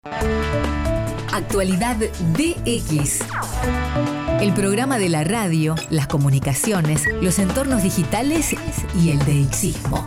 Actualidad DX. El programa de la radio, las comunicaciones, los entornos digitales y el DXismo.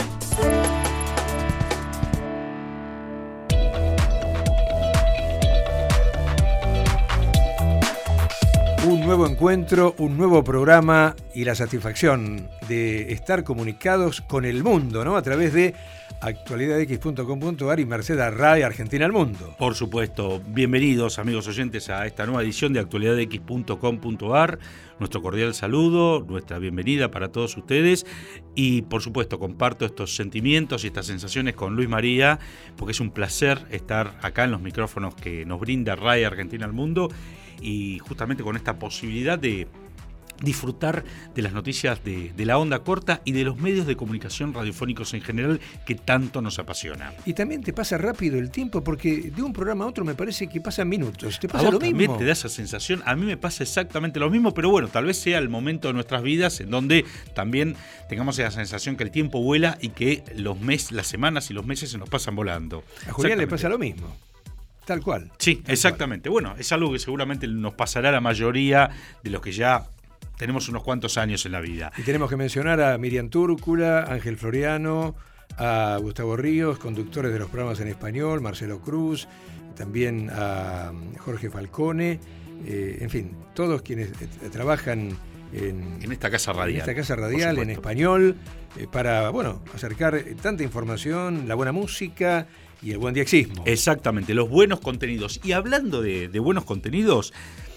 Un nuevo encuentro, un nuevo programa y la satisfacción de estar comunicados con el mundo, ¿no? A través de actualidadx.com.ar y Merced Array, Argentina al Mundo. Por supuesto, bienvenidos amigos oyentes a esta nueva edición de actualidadx.com.ar. Nuestro cordial saludo, nuestra bienvenida para todos ustedes y por supuesto comparto estos sentimientos y estas sensaciones con Luis María porque es un placer estar acá en los micrófonos que nos brinda Array, Argentina al Mundo y justamente con esta posibilidad de disfrutar de las noticias de la onda corta y de los medios de comunicación radiofónicos en general que tanto nos apasiona. Y también te pasa rápido el tiempo porque de un programa a otro me parece que pasan minutos. ¿Te pasa ¿A vos lo también mismo? te da esa sensación? A mí me pasa exactamente lo mismo, pero bueno, tal vez sea el momento de nuestras vidas en donde también tengamos esa sensación que el tiempo vuela y que las semanas y los meses se nos pasan volando. A Julián le pasa lo mismo. Tal cual. Sí, exactamente. Bueno, es algo que seguramente nos pasará a la mayoría de los que ya tenemos unos cuantos años en la vida. Y tenemos que mencionar a Miriam Túrcula, Ángel Floriano, a Gustavo Ríos, conductores de los programas en español, Marcelo Cruz, también a Jorge Falcone, en fin, todos quienes trabajan en esta casa radial. En esta casa radial, en español, para, acercar tanta información, la buena música y el buen DXismo. Exactamente, los buenos contenidos. Y hablando de buenos contenidos,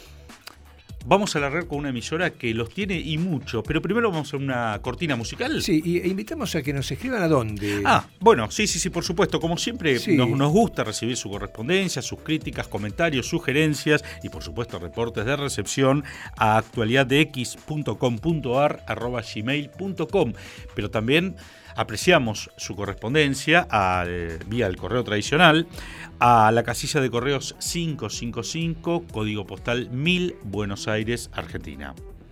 vamos a largar con una emisora que los tiene y mucho, pero primero vamos a una cortina musical. Sí, y invitamos a que nos escriban a dónde. Bueno, sí, por supuesto. Como siempre, sí. nos gusta recibir su correspondencia, sus críticas, comentarios, sugerencias y, por supuesto, reportes de recepción a actualidadx.com.ar @gmail.com. Pero también apreciamos su correspondencia vía el correo tradicional a la casilla de correos 555, código postal 1000, Buenos Aires, Argentina.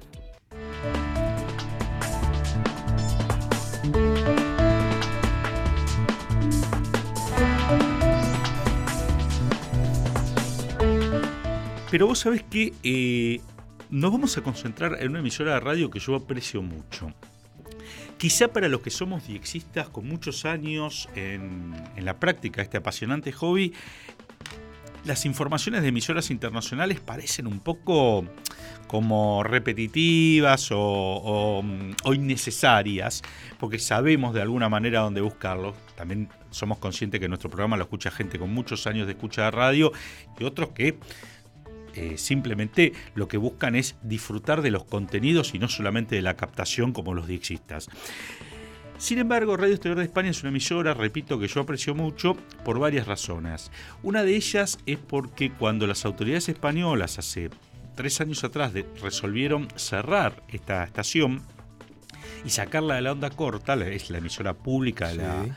Pero vos sabés que nos vamos a concentrar en una emisora de radio que yo aprecio mucho. Quizá para los que somos DXistas con muchos años en la práctica de este apasionante hobby, las informaciones de emisoras internacionales parecen un poco como repetitivas o innecesarias, porque sabemos de alguna manera dónde buscarlo. También somos conscientes que nuestro programa lo escucha gente con muchos años de escucha de radio y otros que simplemente lo que buscan es disfrutar de los contenidos y no solamente de la captación como los DXistas. Sin embargo, Radio Exterior de España es una emisora, repito, que yo aprecio mucho por varias razones. Una de ellas es porque cuando las autoridades españolas hace 3 años atrás resolvieron cerrar esta estación y sacarla de la onda corta, es la emisora pública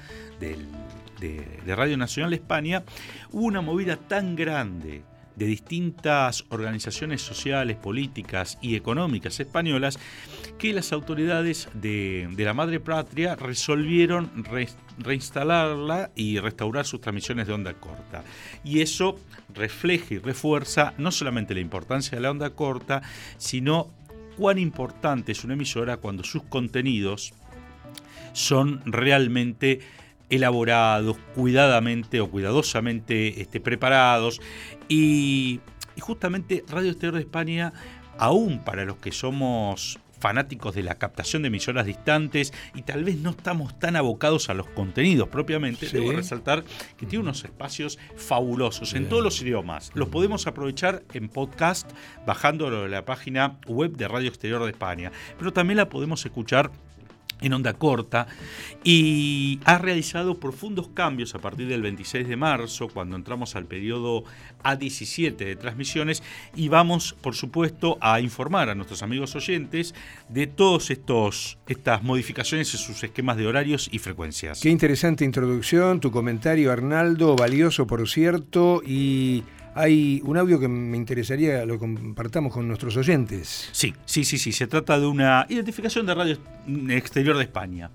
de Radio Nacional de España, hubo una movida tan grande de distintas organizaciones sociales, políticas y económicas españolas que las autoridades de la madre patria resolvieron reinstalarla y restaurar sus transmisiones de onda corta. Y eso refleja y refuerza no solamente la importancia de la onda corta, sino cuán importante es una emisora cuando sus contenidos son realmente elaborados, cuidadamente o cuidadosamente preparados y justamente Radio Exterior de España, aún para los que somos fanáticos de la captación de emisoras distantes y tal vez no estamos tan abocados a los contenidos propiamente, sí, debo resaltar que tiene unos espacios fabulosos en todos los idiomas. Los podemos aprovechar en podcast bajándolo de la página web de Radio Exterior de España, pero también la podemos escuchar en onda corta y ha realizado profundos cambios a partir del 26 de marzo, cuando entramos al periodo A17 de transmisiones, y vamos, por supuesto, a informar a nuestros amigos oyentes de todas estas modificaciones en sus esquemas de horarios y frecuencias. Qué interesante introducción, tu comentario, Arnaldo, valioso, por cierto, y hay un audio que me interesaría lo compartamos con nuestros oyentes. Sí. Se trata de una identificación de Radio Exterior de España.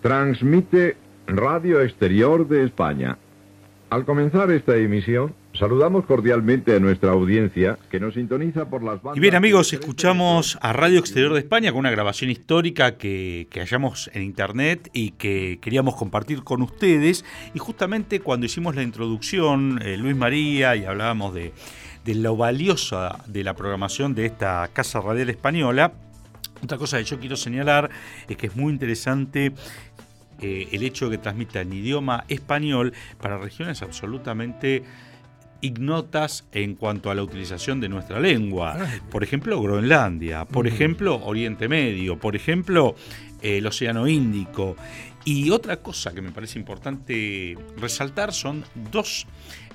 Transmite Radio Exterior de España. Al comenzar esta emisión, saludamos cordialmente a nuestra audiencia que nos sintoniza por las bandas... Y bien, amigos, escuchamos a Radio Exterior de España con una grabación histórica que hallamos en internet y que queríamos compartir con ustedes. Y justamente cuando hicimos la introducción, Luis María, y hablábamos de lo valiosa de la programación de esta Casa Radial Española, otra cosa que yo quiero señalar es que es muy interesante el hecho de que transmita en idioma español para regiones absolutamente ignotas en cuanto a la utilización de nuestra lengua. Por ejemplo, Groenlandia, por ejemplo, Oriente Medio, por ejemplo, el Océano Índico. Y otra cosa que me parece importante resaltar son dos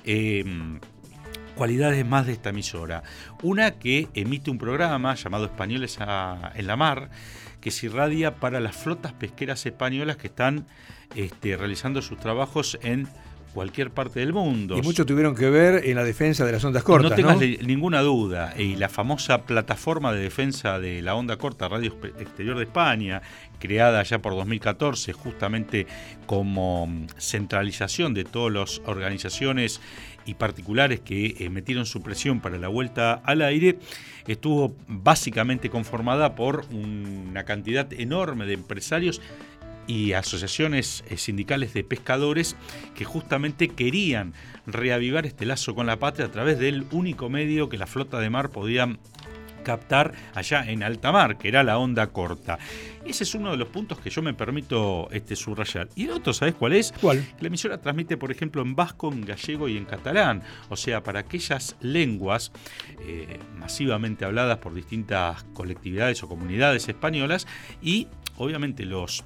cualidades más de esta emisora. Una, que emite un programa llamado Españoles en la Mar, que se irradia para las flotas pesqueras españolas que están realizando sus trabajos en cualquier parte del mundo. Y muchos tuvieron que ver en la defensa de las ondas cortas, no tengas ninguna duda. Y la famosa plataforma de defensa de la onda corta, Radio Exterior de España, creada ya por 2014, justamente como centralización de todas las organizaciones y particulares que metieron su presión para la vuelta al aire, estuvo básicamente conformada por una cantidad enorme de empresarios y asociaciones sindicales de pescadores que justamente querían reavivar este lazo con la patria a través del único medio que la flota de mar podía captar allá en alta mar, que era la onda corta. Ese es uno de los puntos que yo me permito subrayar. Y el otro, ¿sabes cuál es? ¿Cuál? La emisora transmite, por ejemplo, en vasco, en gallego y en catalán. O sea, para aquellas lenguas masivamente habladas por distintas colectividades o comunidades españolas, y obviamente los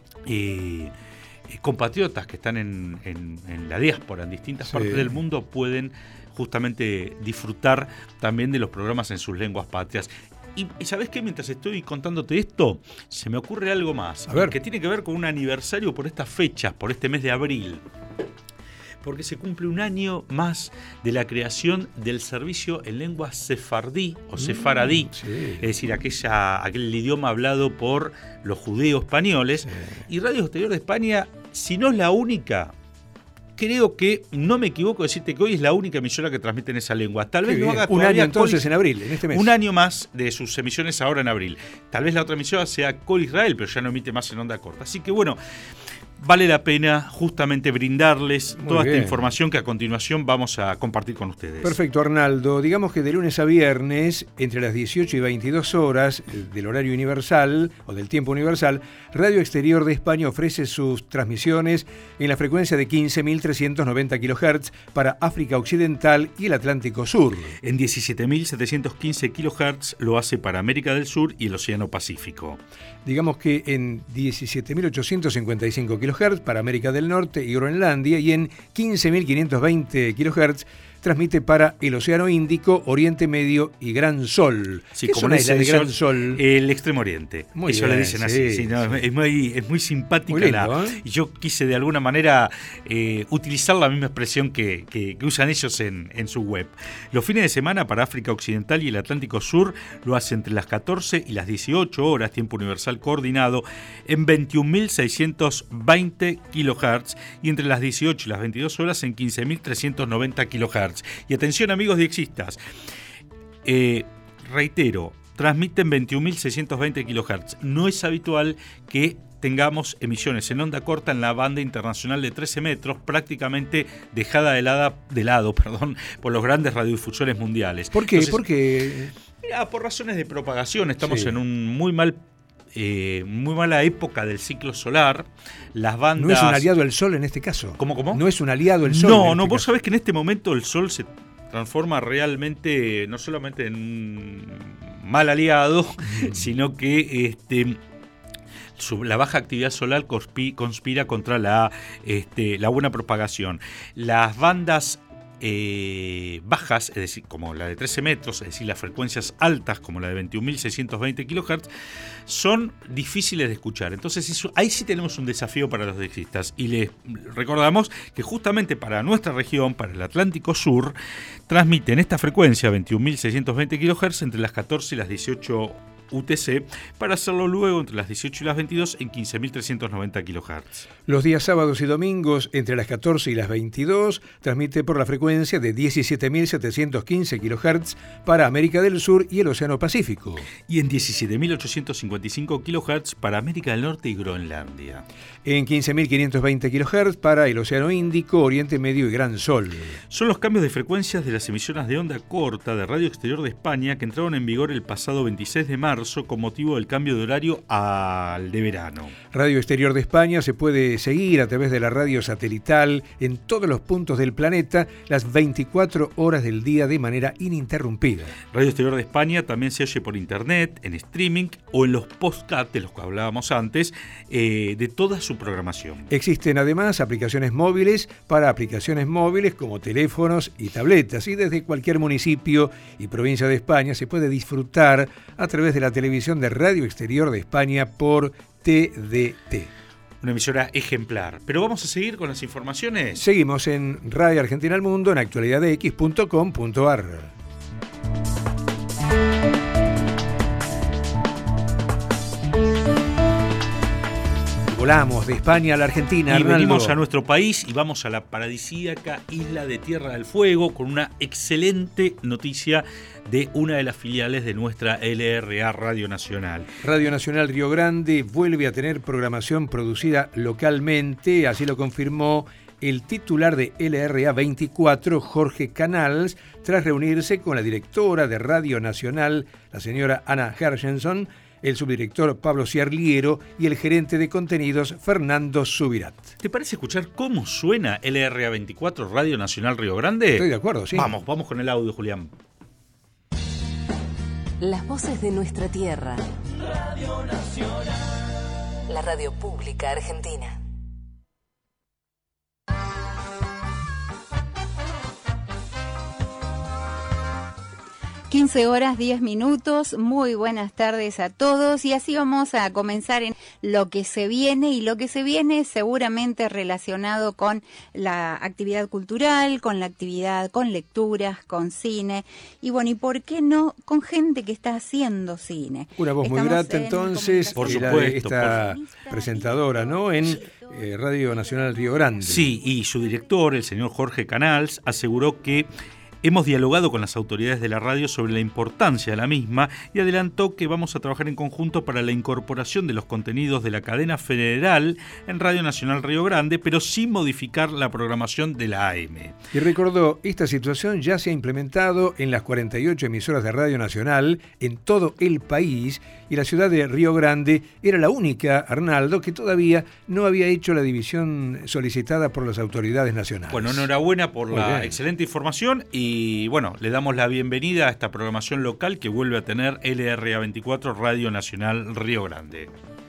compatriotas que están en la diáspora en distintas partes del mundo pueden justamente disfrutar también de los programas en sus lenguas patrias. Y ¿sabés qué? Mientras estoy contándote esto, se me ocurre algo más, que tiene que ver con un aniversario por estas fechas, por este mes de abril. Porque se cumple un año más de la creación del servicio en lengua sefardí o sefaradí, es decir, aquel idioma hablado por los judeos españoles. Y Radio Exterior de España, si no es la única, creo que no me equivoco decirte que hoy es la única emisora que transmite en esa lengua. Tal vez no haga un año entonces en abril, en este mes. Un año más de sus emisiones ahora en abril. Tal vez la otra emisora sea Col Israel, pero ya no emite más en onda corta. Así que bueno, vale la pena justamente brindarles toda esta información que a continuación vamos a compartir con ustedes. Perfecto, Arnaldo. Digamos que de lunes a viernes, entre las 18 y 22 horas del horario universal o del tiempo universal, Radio Exterior de España ofrece sus transmisiones en la frecuencia de 15.390 kHz para África Occidental y el Atlántico Sur. En 17.715 kHz lo hace para América del Sur y el Océano Pacífico. Digamos que en 17.855 kHz para América del Norte y Groenlandia, y en 15.520 kHz transmite para el Océano Índico, Oriente Medio y Gran Sol. Sí, ¿qué como zona es la de Gran Sol? El Extremo Oriente. Muy Eso bien, le dicen así. Sí, no, es muy simpática. Muy lindo, y yo quise de alguna manera utilizar la misma expresión que usan ellos en su web. Los fines de semana para África Occidental y el Atlántico Sur lo hace entre las 14 y las 18 horas, tiempo universal coordinado, en 21.620 kHz, y entre las 18 y las 22 horas en 15.390 kHz. Y atención, amigos diexistas, reitero, transmiten 21.620 kHz. No es habitual que tengamos emisiones en onda corta en la banda internacional de 13 metros, prácticamente dejada de lado por los grandes radiodifusores mundiales. ¿Por qué? Entonces, ¿por qué? Mira, por razones de propagación. Estamos en un muy mala época del ciclo solar. Las bandas... ¿No es un aliado el Sol en este caso? ¿Cómo? ¿No es un aliado el Sol? No, vos sabés que en este momento el Sol se transforma realmente, no solamente en un mal aliado, sino que la baja actividad solar conspira contra la buena propagación. Las bandas bajas, es decir, como la de 13 metros, es decir, las frecuencias altas, como la de 21.620 kHz, son difíciles de escuchar. Entonces, ahí sí tenemos un desafío para los diexistas. Y les recordamos que justamente para nuestra región, para el Atlántico Sur, transmiten esta frecuencia, 21.620 kHz, entre las 14 y las 18 UTC, para hacerlo luego entre las 18 y las 22 en 15.390 kHz. Los días sábados y domingos, entre las 14 y las 22, transmite por la frecuencia de 17.715 kHz para América del Sur y el Océano Pacífico. Y en 17.855 kHz para América del Norte y Groenlandia. En 15.520 kHz para el Océano Índico, Oriente Medio y Gran Sol. Son los cambios de frecuencias de las emisoras de onda corta de Radio Exterior de España que entraron en vigor el pasado 26 de marzo con motivo del cambio de horario al de verano. Radio Exterior de España se puede seguir a través de la radio satelital en todos los puntos del planeta las 24 horas del día de manera ininterrumpida. Radio Exterior de España también se oye por internet, en streaming o en los podcasts de los que hablábamos antes, de toda su programación. Existen además aplicaciones móviles para aplicaciones móviles como teléfonos y tabletas, y desde cualquier municipio y provincia de España se puede disfrutar a través de la televisión de Radio Exterior de España por TDT. Una emisora ejemplar. Pero vamos a seguir con las informaciones. Seguimos en Radio Argentina al Mundo en actualidadx.com.ar. Volamos de España a la Argentina, y Arnaldo. venimos a nuestro país y vamos a la paradisíaca isla de Tierra del Fuego con una excelente noticia de una de las filiales de nuestra LRA Radio Nacional. Radio Nacional Río Grande vuelve a tener programación producida localmente, así lo confirmó el titular de LRA 24, Jorge Canals, tras reunirse con la directora de Radio Nacional, la señora Ana Hershenson, el subdirector Pablo Ciarliero y el gerente de contenidos Fernando Subirat. ¿Te parece escuchar cómo suena LRA 24 Radio Nacional Río Grande? Estoy de acuerdo, sí. Vamos con el audio, Julián. Las voces de nuestra tierra. Radio Nacional. La radio pública argentina. 15 horas 10 minutos, muy buenas tardes a todos y así vamos a comenzar en lo que se viene y lo que se viene seguramente relacionado con la actividad cultural, con la actividad, con lecturas, con cine y bueno, y por qué no con gente que está haciendo cine. Una voz muy grata entonces, por la supuesto, de esta presentadora, ¿no? En Radio Nacional Río Grande. Sí, y su director, el señor Jorge Canals, aseguró que hemos dialogado con las autoridades de la radio sobre la importancia de la misma y adelantó que vamos a trabajar en conjunto para la incorporación de los contenidos de la cadena federal en Radio Nacional Río Grande, pero sin modificar la programación de la AM. Y recordó, esta situación ya se ha implementado en las 48 emisoras de Radio Nacional en todo el país y la ciudad de Río Grande era la única, Arnaldo, que todavía no había hecho la división solicitada por las autoridades nacionales. Bueno, enhorabuena por la excelente información y bueno, le damos la bienvenida a esta programación local que vuelve a tener LRA 24 Radio Nacional Río Grande.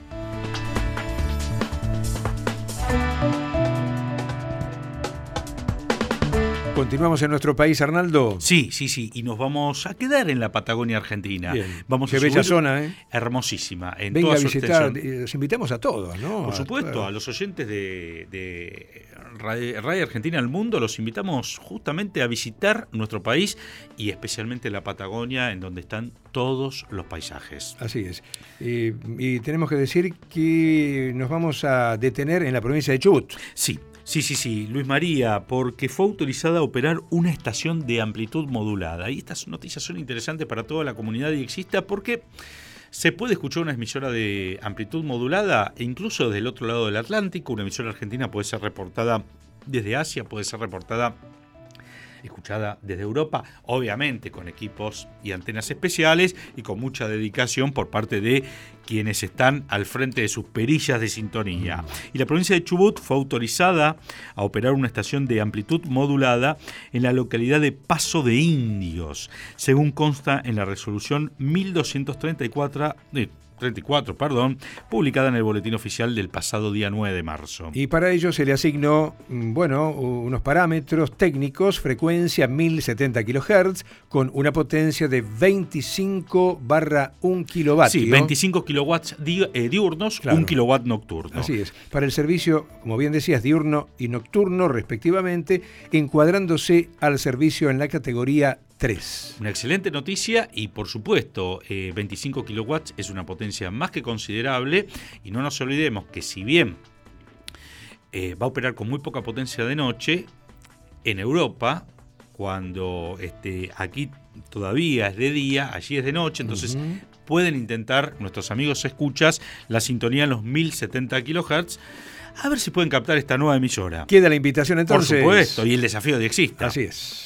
Continuamos en nuestro país, Arnaldo. Sí, y nos vamos a quedar en la Patagonia Argentina. Bien. Vamos Qué a bella zona, ¿eh? Hermosísima. En venga toda a su visitar, extensión. los invitamos a todos, ¿no? Por supuesto, a los oyentes de Radio Argentina al Mundo los invitamos justamente a visitar nuestro país y especialmente la Patagonia, en donde están todos los paisajes. Así es. Y tenemos que decir que nos vamos a detener en la provincia de Chubut. Sí, Luis María, porque fue autorizada a operar una estación de amplitud modulada. Y estas noticias son interesantes para toda la comunidad diexista porque se puede escuchar una emisora de amplitud modulada e incluso desde el otro lado del Atlántico. Una emisora argentina puede ser reportada desde Asia, puede ser escuchada desde Europa, obviamente con equipos y antenas especiales y con mucha dedicación por parte de quienes están al frente de sus perillas de sintonía. Y la provincia de Chubut fue autorizada a operar una estación de amplitud modulada en la localidad de Paso de Indios, según consta en la resolución 1234, publicada en el Boletín Oficial del pasado día 9 de marzo. Y para ello se le asignó, unos parámetros técnicos, frecuencia 1070 kHz, con una potencia de 25/1 kilovatio. Sí, 25 kilowatts diurnos, claro. 1 kilowatt nocturno. Así es. Para el servicio, como bien decías, diurno y nocturno, respectivamente, encuadrándose al servicio en la categoría 3. Una excelente noticia y, por supuesto, 25 kilowatts es una potencia más que considerable, y no nos olvidemos que si bien va a operar con muy poca potencia de noche, en Europa, cuando aquí todavía es de día, allí es de noche, entonces pueden intentar nuestros amigos escuchas la sintonía en los 1070 kHz, a ver si pueden captar esta nueva emisora. Queda la invitación entonces. Por supuesto, y el desafío de Exista. Así es.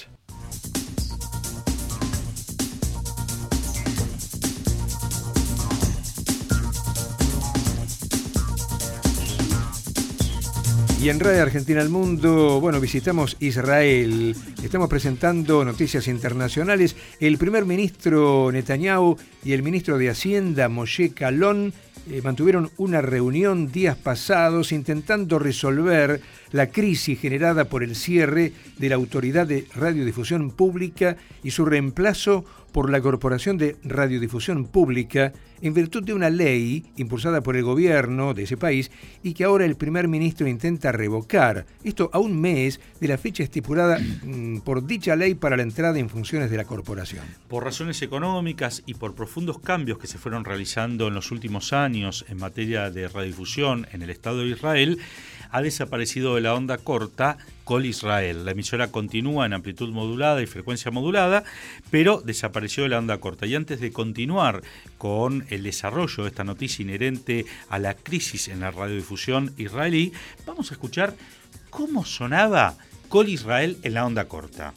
Y en Radio Argentina al Mundo, bueno, visitamos Israel. Estamos presentando noticias internacionales. El primer ministro Netanyahu y el ministro de Hacienda, Moshe Kalon, mantuvieron una reunión días pasados intentando resolver la crisis generada por el cierre de la Autoridad de Radiodifusión Pública y su reemplazo por la Corporación de Radiodifusión Pública, en virtud de una ley impulsada por el gobierno de ese país y que ahora el primer ministro intenta revocar. Esto a un mes de la fecha estipulada por dicha ley para la entrada en funciones de la corporación. Por razones económicas y por profundos cambios que se fueron realizando en los últimos años en materia de radiodifusión en el Estado de Israel, ha desaparecido de la onda corta Col Israel. La emisora continúa en amplitud modulada y frecuencia modulada, pero desapareció de la onda corta. Y antes de continuar con el desarrollo de esta noticia inherente a la crisis en la radiodifusión israelí, vamos a escuchar cómo sonaba Col Israel en la onda corta.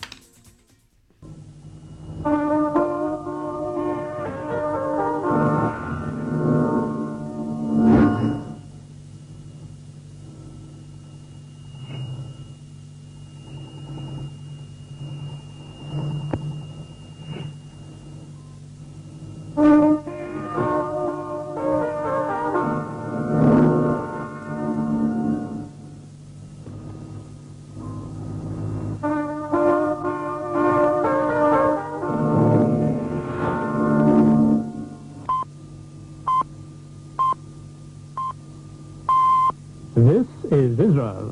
This is Israel.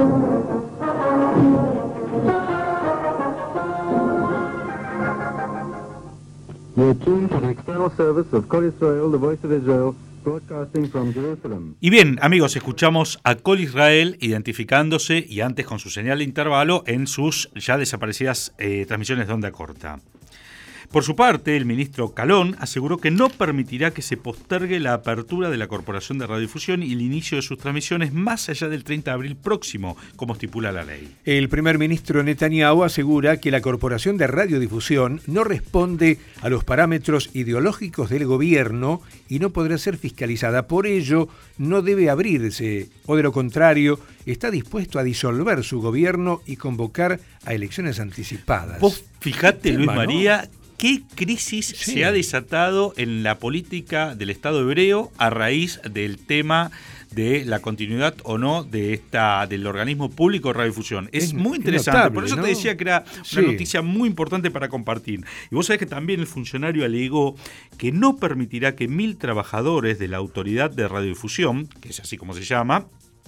You're tuned to the external service of Kol Israel, the voice of Israel, broadcasting from Jerusalem. Y bien, amigos, escuchamos a Col Israel identificándose y antes con su señal de intervalo en sus ya desaparecidas transmisiones de onda corta. Por su parte, el ministro Kalon aseguró que no permitirá que se postergue la apertura de la Corporación de Radiodifusión y el inicio de sus transmisiones más allá del 30 de abril próximo, como estipula la ley. El primer ministro Netanyahu asegura que la Corporación de Radiodifusión no responde a los parámetros ideológicos del gobierno y no podrá ser fiscalizada. Por ello, no debe abrirse, o de lo contrario, está dispuesto a disolver su gobierno y convocar a elecciones anticipadas. Vos fijate, Luis ¿no? María, qué crisis se ha desatado en la política del Estado hebreo a raíz del tema de la continuidad o no de del organismo público de radiodifusión. Es muy interesante, notable, por eso ¿no? te decía que era una noticia muy importante para compartir. Y vos sabés que también el funcionario alegó que no permitirá que 1.000 trabajadores de la Autoridad de Radiodifusión, que es así como se llama,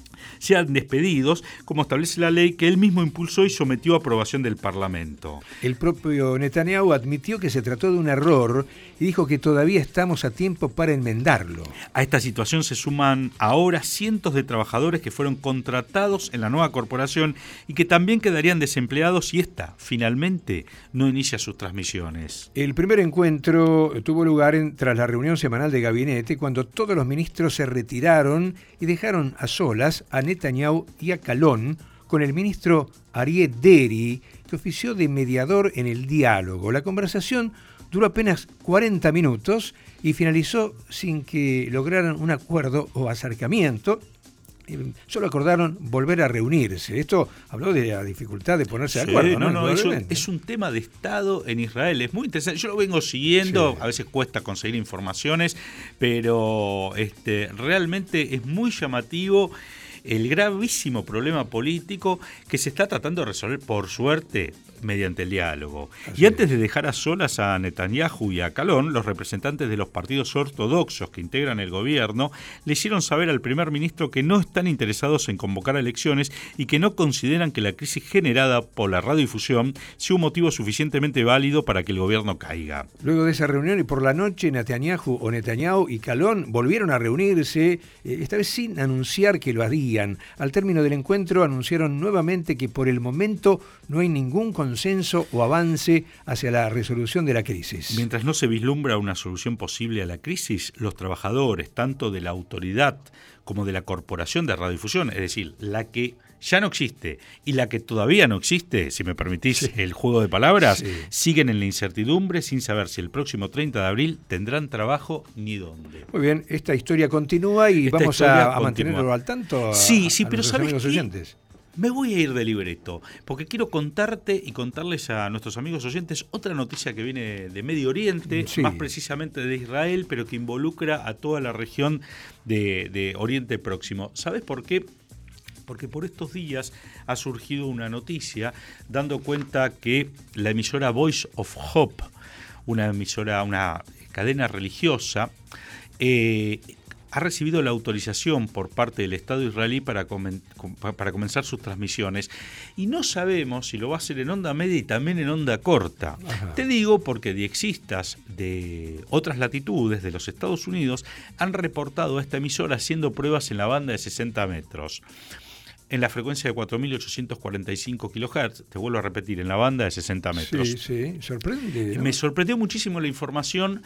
sean despedidos, como establece la ley que él mismo impulsó y sometió a aprobación del Parlamento. El propio Netanyahu admitió que se trató de un error y dijo que todavía estamos a tiempo para enmendarlo. A esta situación se suman ahora cientos de trabajadores que fueron contratados en la nueva corporación y que también quedarían desempleados si esta, finalmente, no inicia sus transmisiones. El primer encuentro tuvo lugar tras la reunión semanal de gabinete, cuando todos los ministros se retiraron y dejaron a solas a Netanyahu y a Kalon con el ministro Aryeh Deri, que ofició de mediador en el diálogo. La conversación duró apenas 40 minutos y finalizó sin que lograran un acuerdo o acercamiento. Solo acordaron volver a reunirse. Esto habló de la dificultad de ponerse de acuerdo. No, es un tema de Estado en Israel. Es muy interesante. Yo lo vengo siguiendo. A veces cuesta conseguir informaciones, pero realmente es muy llamativo el gravísimo problema político que se está tratando de resolver, por suerte, mediante el diálogo. Así Y antes es. de dejar a solas a Netanyahu y a Calón, los representantes de los partidos ortodoxos que integran el gobierno le hicieron saber al primer ministro que no están interesados en convocar elecciones y que no consideran que la crisis generada por la radiodifusión sea un motivo suficientemente válido para que el gobierno caiga. Luego de esa reunión y por la noche, Netanyahu y Calón volvieron a reunirse, esta vez sin anunciar que lo harían. Al término del encuentro anunciaron nuevamente que por el momento no hay ningún consenso o avance hacia la resolución de la crisis. Mientras no se vislumbra una solución posible a la crisis, los trabajadores, tanto de la autoridad como de la corporación de radiodifusión, es decir, la que ya no existe y la que todavía no existe, si me permitís el juego de palabras, siguen en la incertidumbre sin saber si el próximo 30 de abril tendrán trabajo ni dónde. Muy bien, esta historia continúa y Esta vamos historia a mantenerlo al tanto Sí, a pero nuestros ¿sabes amigos qué? oyentes. Me voy a ir de libreto, porque quiero contarte y contarles a nuestros amigos oyentes otra noticia que viene de Medio Oriente, Sí. más precisamente de Israel, pero que involucra a toda la región de Oriente Próximo. ¿Sabes por qué? Porque por estos días ha surgido una noticia dando cuenta que la emisora Voice of Hope, una cadena religiosa, ha recibido la autorización por parte del Estado israelí para comenzar sus transmisiones. Y no sabemos si lo va a hacer en onda media y también en onda corta. Ajá. Te digo porque diexistas de otras latitudes de los Estados Unidos han reportado a esta emisora haciendo pruebas en la banda de 60 metros. En la frecuencia de 4.845 kHz, te vuelvo a repetir, en la banda de 60 metros. Sí, sorprende, ¿no? Me sorprendió muchísimo la información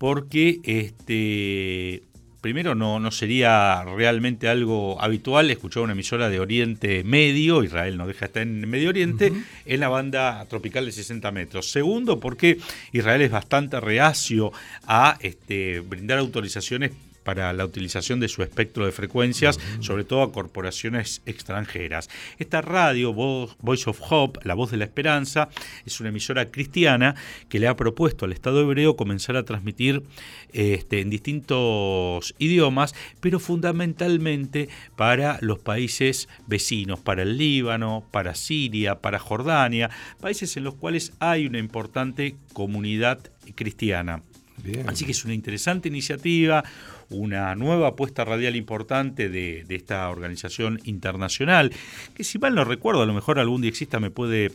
porque primero no sería realmente algo habitual escuchar una emisora de Oriente Medio, Israel no deja de estar en Medio Oriente, en la banda tropical de 60 metros. Segundo, porque Israel es bastante reacio a brindar autorizaciones para la utilización de su espectro de frecuencias, sobre todo a corporaciones extranjeras. Esta radio, Voice of Hope, La Voz de la Esperanza, es una emisora cristiana que le ha propuesto al Estado hebreo comenzar a transmitir en distintos idiomas, pero fundamentalmente para los países vecinos, para el Líbano, para Siria, para Jordania, países en los cuales hay una importante comunidad cristiana. Bien. Así que es una interesante iniciativa, una nueva apuesta radial importante de esta organización internacional, que si mal no recuerdo, a lo mejor algún diexista me puede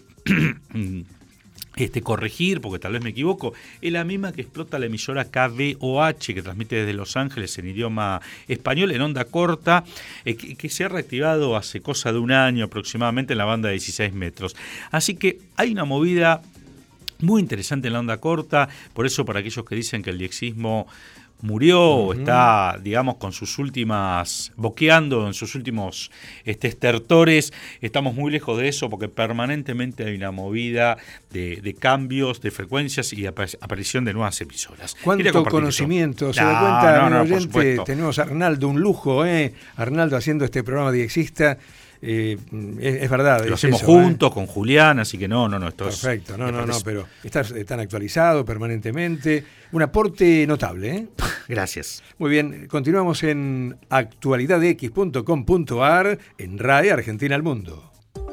corregir, porque tal vez me equivoco, es la misma que explota la emisora KVOH, que transmite desde Los Ángeles en idioma español, en onda corta, que se ha reactivado hace cosa de un año aproximadamente en la banda de 16 metros. Así que hay una movida muy interesante en la onda corta, por eso para aquellos que dicen que el diexismo murió o está, digamos, con sus últimas, boqueando en sus últimos estertores, estamos muy lejos de eso porque permanentemente hay una movida de cambios, de frecuencias y aparición de nuevas emisoras. ¿Cuánto conocimiento? ¿Se da cuenta, amigo oyente? Tenemos a Arnaldo, un lujo, Arnaldo haciendo este programa diexista. Es verdad. Lo hacemos eso, juntos, con Julián, así que no, esto perfecto, pero estás tan actualizado permanentemente. Un aporte notable, Gracias. Muy bien, continuamos en actualidadx.com.ar en RAE Argentina al Mundo.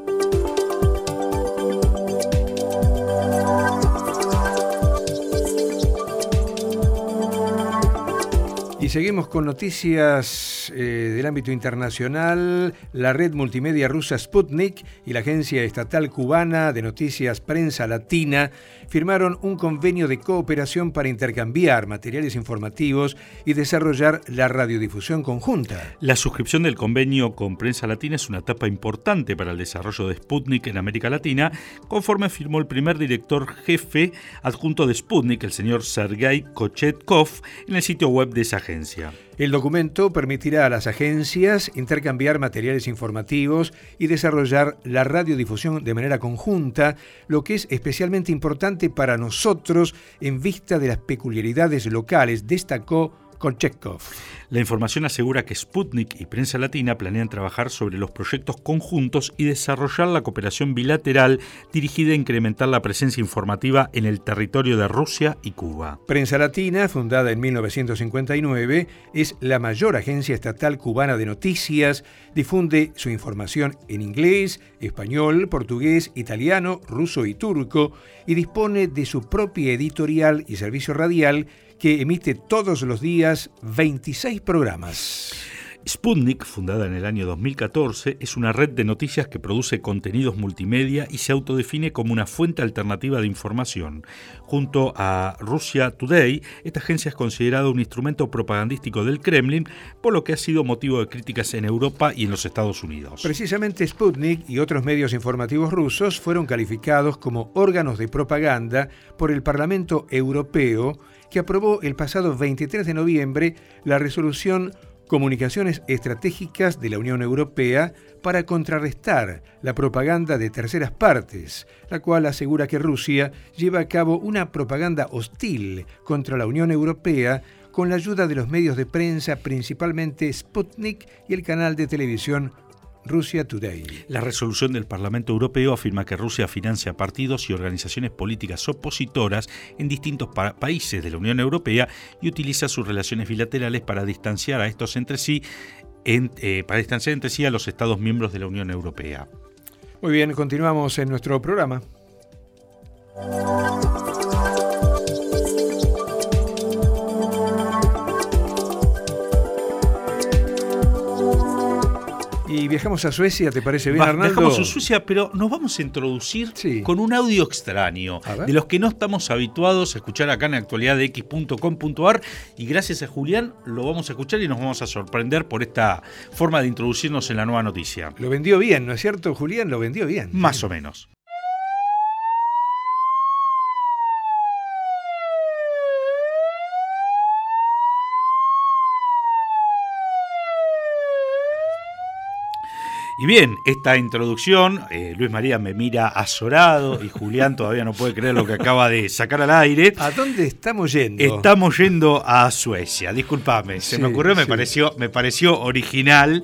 Y seguimos con noticias del ámbito internacional. La red multimedia rusa Sputnik y la agencia estatal cubana de noticias Prensa Latina firmaron un convenio de cooperación para intercambiar materiales informativos y desarrollar la radiodifusión conjunta. La suscripción del convenio con Prensa Latina es una etapa importante para el desarrollo de Sputnik en América Latina, conforme afirmó el primer director jefe adjunto de Sputnik, el señor Sergei Kochetkov, en el sitio web de esa agencia. El documento permitirá a las agencias intercambiar materiales informativos y desarrollar la radiodifusión de manera conjunta, lo que es especialmente importante para nosotros en vista de las peculiaridades locales, destacó Kochetkov. La información asegura que Sputnik y Prensa Latina planean trabajar sobre los proyectos conjuntos y desarrollar la cooperación bilateral dirigida a incrementar la presencia informativa en el territorio de Rusia y Cuba. Prensa Latina, fundada en 1959, es la mayor agencia estatal cubana de noticias. Difunde su información en inglés, español, portugués, italiano, ruso y turco y dispone de su propia editorial y servicio radial que emite todos los días 26 programas. Sputnik, fundada en el año 2014, es una red de noticias que produce contenidos multimedia y se autodefine como una fuente alternativa de información. Junto a Russia Today, esta agencia es considerada un instrumento propagandístico del Kremlin, por lo que ha sido motivo de críticas en Europa y en los Estados Unidos. Precisamente Sputnik y otros medios informativos rusos fueron calificados como órganos de propaganda por el Parlamento Europeo, que aprobó el pasado 23 de noviembre la resolución Comunicaciones Estratégicas de la Unión Europea para contrarrestar la propaganda de terceras partes, la cual asegura que Rusia lleva a cabo una propaganda hostil contra la Unión Europea con la ayuda de los medios de prensa, principalmente Sputnik y el canal de televisión Russia Today. La resolución del Parlamento Europeo afirma que Rusia financia partidos y organizaciones políticas opositoras en distintos países de la Unión Europea y utiliza sus relaciones bilaterales para distanciar a estos entre sí, a los Estados miembros de la Unión Europea. Muy bien, continuamos en nuestro programa. Y viajamos a Suecia, ¿te parece bien, Arnaldo? Viajamos a Suecia, pero nos vamos a introducir con un audio extraño, de los que no estamos habituados a escuchar acá en actualidadx.com.ar, y gracias a Julián lo vamos a escuchar y nos vamos a sorprender por esta forma de introducirnos en la nueva noticia. Lo vendió bien, ¿no es cierto, Julián? Lo vendió bien. Más o menos. Y bien, esta introducción, Luis María me mira azorado y Julián todavía no puede creer lo que acaba de sacar al aire. ¿A dónde estamos yendo? Estamos yendo a Suecia, discúlpame, se me ocurrió, me pareció original,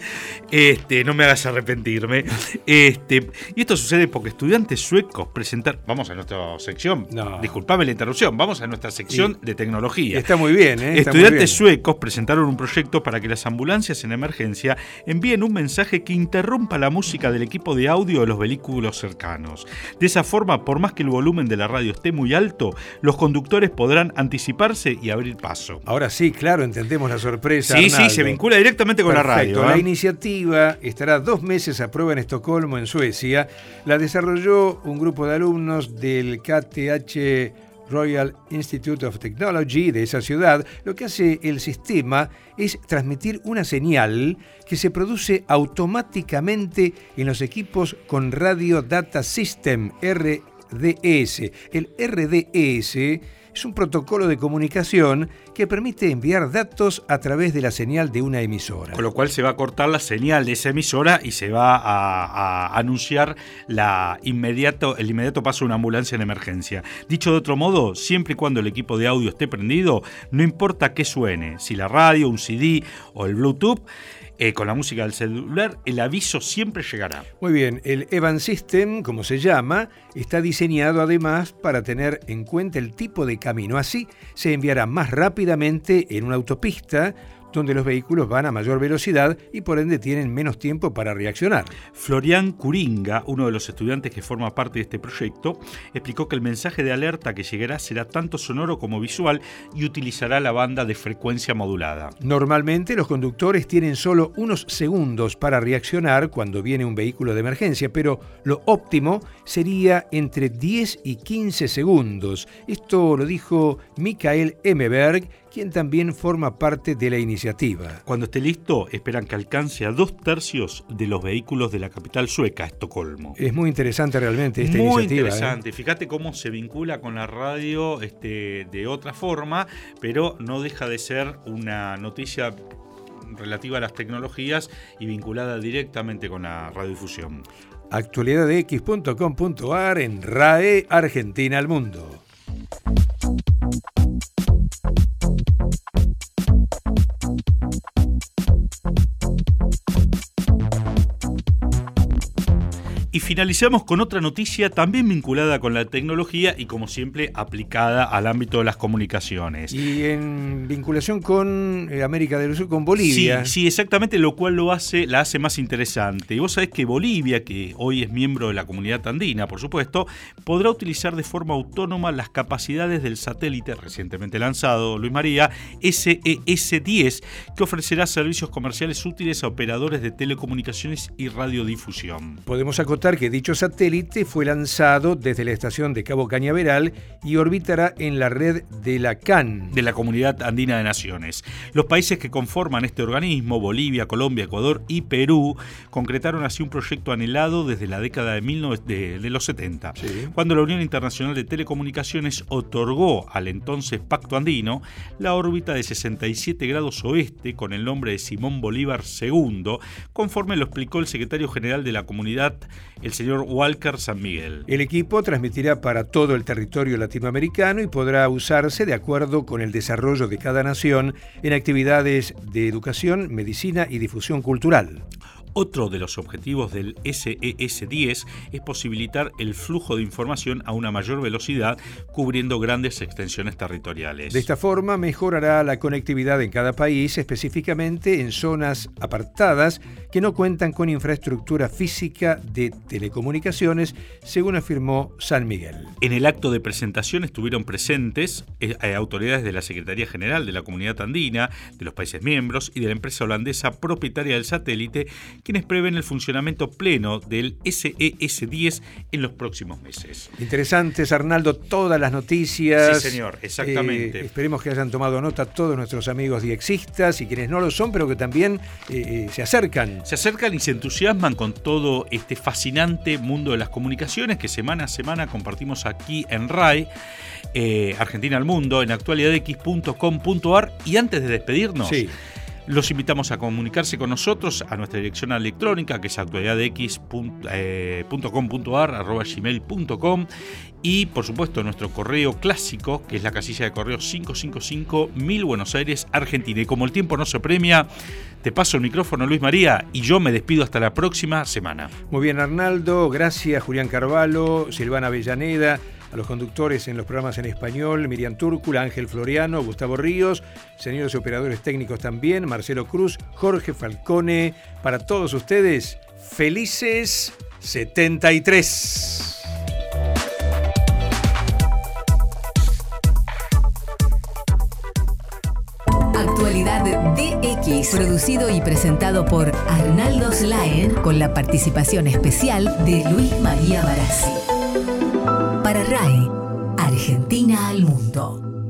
no me hagas arrepentirme. Y esto sucede porque estudiantes suecos presentaron, vamos a nuestra sección, discúlpame la interrupción, vamos a nuestra sección de tecnología. Está muy bien, Estudiantes suecos presentaron un proyecto para que las ambulancias en emergencia envíen un mensaje que interrumpa la música del equipo de audio de los vehículos cercanos. De esa forma, por más que el volumen de la radio esté muy alto, los conductores podrán anticiparse y abrir paso. Ahora sí, claro, entendemos la sorpresa. Sí, Arnaldo. sí, se vincula directamente con la radio. La iniciativa estará 2 meses a prueba en Estocolmo, en Suecia. La desarrolló un grupo de alumnos del KTH Royal Institute of Technology de esa ciudad. Lo que hace el sistema es transmitir una señal que se produce automáticamente en los equipos con Radio Data System, RDS. El RDS es un protocolo de comunicación que permite enviar datos a través de la señal de una emisora. Con lo cual se va a cortar la señal de esa emisora y se va a anunciar el inmediato paso de una ambulancia en emergencia. Dicho de otro modo, siempre y cuando el equipo de audio esté prendido, no importa qué suene, si la radio, un CD o el Bluetooth, con la música del celular, el aviso siempre llegará. Muy bien, el Evan System, como se llama, está diseñado además para tener en cuenta el tipo de camino. Así se enviará más rápidamente en una autopista donde los vehículos van a mayor velocidad y por ende tienen menos tiempo para reaccionar. Florian Kuringa, uno de los estudiantes que forma parte de este proyecto, explicó que el mensaje de alerta que llegará será tanto sonoro como visual y utilizará la banda de frecuencia modulada. Normalmente los conductores tienen solo unos segundos para reaccionar cuando viene un vehículo de emergencia, pero lo óptimo sería entre 10 y 15 segundos. Esto lo dijo Mikael Emmerberg, quien también forma parte de la iniciativa. Cuando esté listo, esperan que alcance a 2/3 de los vehículos de la capital sueca, Estocolmo. Es muy interesante realmente esta iniciativa. Muy interesante. Fíjate cómo se vincula con la radio de otra forma, pero no deja de ser una noticia relativa a las tecnologías y vinculada directamente con la radiodifusión. Actualidadx.com.ar en RAE Argentina al Mundo. Y finalizamos con otra noticia también vinculada con la tecnología y, como siempre, aplicada al ámbito de las comunicaciones. Y en vinculación con América del Sur, con Bolivia. Sí, exactamente, lo cual la hace más interesante. Y vos sabés que Bolivia, que hoy es miembro de la Comunidad Andina, por supuesto, podrá utilizar de forma autónoma las capacidades del satélite recientemente lanzado, Luis María, SES-10, que ofrecerá servicios comerciales útiles a operadores de telecomunicaciones y radiodifusión. Podemos acotar que dicho satélite fue lanzado desde la estación de Cabo Cañaveral y orbitará en la red de la CAN, de la Comunidad Andina de Naciones. Los países que conforman este organismo, Bolivia, Colombia, Ecuador y Perú, concretaron así un proyecto anhelado desde la década de los 70, sí, cuando la Unión Internacional de Telecomunicaciones otorgó al entonces Pacto Andino la órbita de 67 grados oeste con el nombre de Simón Bolívar II, conforme lo explicó el secretario general de la comunidad, el señor Walker San Miguel. El equipo transmitirá para todo el territorio latinoamericano y podrá usarse de acuerdo con el desarrollo de cada nación en actividades de educación, medicina y difusión cultural. Otro de los objetivos del SES-10 es posibilitar el flujo de información a una mayor velocidad, cubriendo grandes extensiones territoriales. De esta forma mejorará la conectividad en cada país, específicamente en zonas apartadas que no cuentan con infraestructura física de telecomunicaciones, según afirmó San Miguel. En el acto de presentación estuvieron presentes autoridades de la Secretaría General de la Comunidad Andina, de los países miembros y de la empresa holandesa propietaria del satélite, quienes prevén el funcionamiento pleno del SES-10 en los próximos meses. Interesantes, Arnaldo, todas las noticias. Sí, señor, exactamente. Esperemos que hayan tomado nota todos nuestros amigos diexistas y quienes no lo son, pero que también se acercan. Se acercan y se entusiasman con todo este fascinante mundo de las comunicaciones que semana a semana compartimos aquí en RAI, Argentina al Mundo, en actualidadx.com.ar. Y antes de despedirnos, sí, los invitamos a comunicarse con nosotros a nuestra dirección electrónica, que es actualidadx.com.ar @gmail.com, y por supuesto nuestro correo clásico, que es la casilla de correo 555-1000 Buenos Aires, Argentina. Y como el tiempo no se premia, te paso el micrófono, Luis María, y yo me despido hasta la próxima semana. Muy bien, Arnaldo, gracias, Julián Carvalho, Silvana Avellaneda, a los conductores en los programas en español, Miriam Túrcula, Ángel Floriano, Gustavo Ríos, señores operadores técnicos también, Marcelo Cruz, Jorge Falcone. Para todos ustedes, felices 73. Actualidad DX, producido y presentado por Arnaldo Slaen, con la participación especial de Luis María Barassi. Para RAI, Argentina al Mundo.